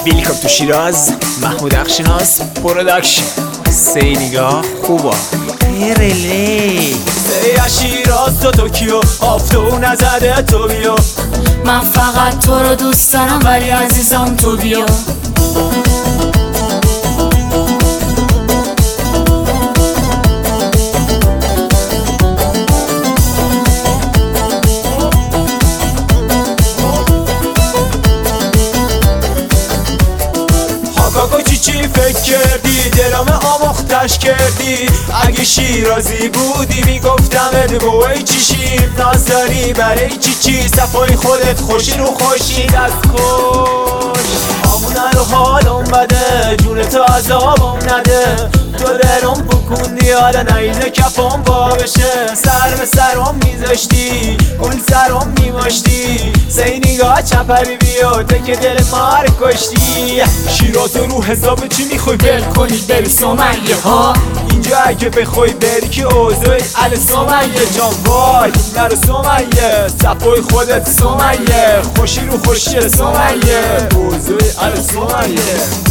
ویلکام تو شیراز، محمود اخشناس پروداکشن. سه نگاه خوبا رلی سه شیراز تو توکیو، آفتو نزده تو بیا. من فقط تو رو دوست دارم ولی عزیزم تو بیا. کاکا چی فکر کردی؟ دلم آموختش کردی. اگه شیرازی بودی میگفتم ادبوی چیشیم. ناز داری برای چی صفای خودت خوشی رو خوشی دست خوش. آمونه رو حالم بده، جون تو عذابم نده. تو دلم بکندی حالا نیزه کفم با بشه. سر به سرم میذاشتی، گل سرم میماشتی. سه نگاه چپری بیا که دل ما رو کشتی. شیراز رو حساب چی میخوای بل کنی بری سمیه ها؟ اینجا اگه بخوای بری که اوضاعی ال سمیه جان. وای نرو سمیه، صفای خودت سمیه. خوشی رو خوشی سمیه، اوضاعی ال سمیه.